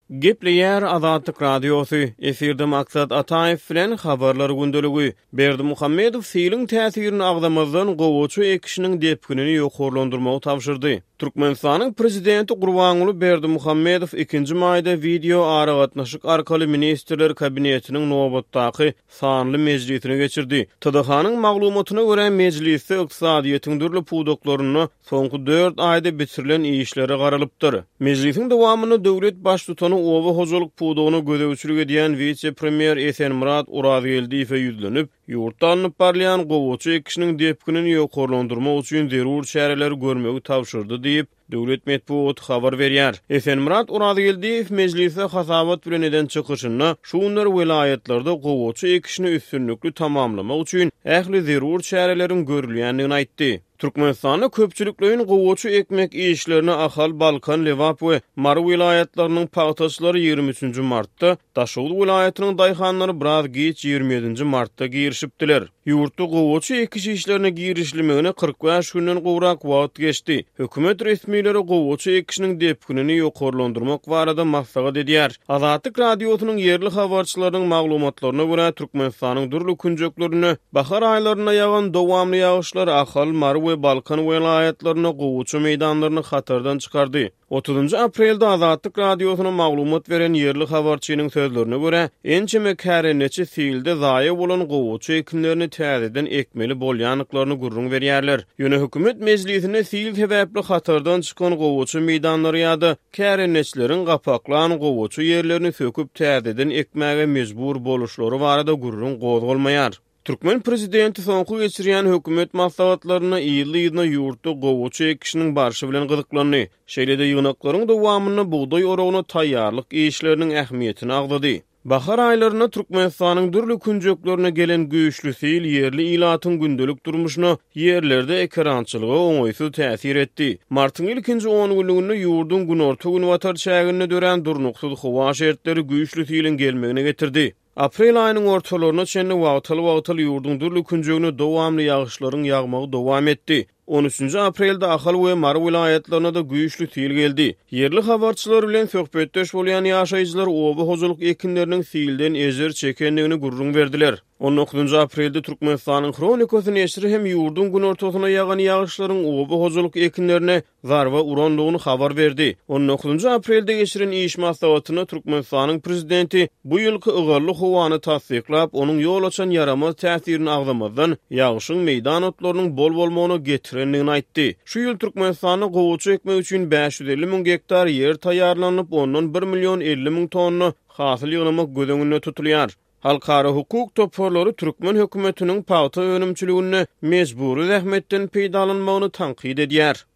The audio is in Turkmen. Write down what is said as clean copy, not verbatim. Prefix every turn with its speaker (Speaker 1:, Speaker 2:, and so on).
Speaker 1: Gepleyer Azadlyk Radiosu, efirde Maksat Ataev bilen habarlar gündölügi. Berdi Muhammedow sylyň täsirini agdamazdan gowaçy ekişiniň depkünini ýokurlandyrmagy tapşyrdy. Türkmenistanyň prezidenti Gurbanuly Berdi Muhammedow 2-nji maýda video aragatnaşyk arkaly ministrler kabinetiniň nobatdaky sanly mejlisini geçirdi. TDH-nyň maglumatyna görä mejlisde ykdysadyýetyň dürli puwdoklaryny soňky 4 aýda bitirilen işleri garalypdyr. Mejlisiň dowamyny döwlet baş tutany owa hojalyk puwdogyny gödäwçilik edýän vice-premier Esenmurat Urazyeldiýew ýüzlenip, ýurtda alınıp barlayan gowaçy ekişiniň depkünini ýokurlandyrmak üçin zerur çäreler görmegi tapşyrdy diýip döwlet medeniýet habar berýär. Esenmurat Urazyeldiýew mejlisde hasabat bilen eden çykyşyny şuňlar welaýatlarda gowaçy ekişini üstünlükli tamamlamak üçin ähli zerur çäreleriň görülýändigini aýtdy. Türkmenistanyň köpçüliklerin gowaçy ekmek işlerini Ahal, Balkan, Lewap we Mary vilayatlarynyň paýtaşlary 23-nji martda, Daşoğlu vilayatynyň daýhanlary biraz geç 27-nji martda girişipdiler. Ýurtda gowaçy ekiş işlerine girişilmegine 45 günden gowrak wagt geçdi. Hökümet resmiýetleri gowaçy ekişiniň depkünini ýokurlandyrmak barada maksat edýär. Azadlyk radiosynyň yerli habarçylarynyň maglumatlaryna görä Türkmenistanyň durly künjeklerini bahar aýlaryna ýagan dowamly ýağışlar Ahal, Mary we Balkan vilayatlaryna gowaçy meýdanlaryny hatardan çykardy. 30 aprelde Azadlyk radiosyna maglumat beren yerli habarçynyň sözlerine görä, ençeme kärenneçi fiilde zaýa bolan gowaçy ekinlerini täzeden ekmeli bolýanlyklaryny gurrun berýärler. Ýöne hökümet mejlisine fiil sebäpli hatardan çykan gowaçy meýdanlary ýa-da kärenneçileriň gapaklan gowaçy ýerlerini söküp täzeden ekmäge mejbur boluşlary barada gurrun gozgalmaýar. Türkmen prezidenti soňky geçirýän hökümet maslahatlaryna ýyly-ýyly ýurtda gowaçy ekişiniň barşy bilen gyzyklandy. Şeýlede ýygnaklaryň dowamyny buğday oragyna taýýarlyk işleriniň ähmiýetini agdady. Bahar aýlaryna Türkmenistanyň dürli künjeklerine gelen güýçli fiil yerli ilatyň gündelik durmuşyna yerlerde ekrançylyga oňaýsy täsir etdi. Martyň ilkinji 10 günlüğünde ýurdun günorta gün watar çägine dören durnuksyz howa şertleri güýçli fiilin gelmegine getirdi. Aprel aýynyň ortalaryna çenli wagtaly ýurdun dürli künjegine dowamly ýağışlaryň ýagmagy dowam etdi. 13 aprelde Ahal we Mary vilayatlaryna da güýçli fiil geldi. Yerli habarçylar bilen söhbetdeş bolýan ýaşaýjylar owa hojalyk ekinleriniň fiilden ejer çekenligini gurrun berdiler. 19 aprelde Türkmenistanyň Kronikasy neşri hem ýurdun gün ortasyna ýagan ýağışlaryň owa hojalyk ekinlerine zarwa urandygyny habar berdi. 19 aprelde geçiren iş maslahatyna Türkmenistanyň prezidenti bu ýylky ygarly howany tasdiklap, onuň ýol açan yaramaz täsirini agdamazdan ýağışyň meýdan otlarynyň bol bolmagyny getirendigini aýtdy. Şu ýyl Türkmenistanyň gowaçy ekmek üçin 550 000 hektar ýer taýýarlanyp, ondan 1 milyon 50 000 tonna hasyl ýygynamak gözüňünde tutulýar. Halkara hukuk toparlary Türkmen hökümetiniň paýta önümçiligine mejburi zähmetden peýdalanmagyny tankyd edýär.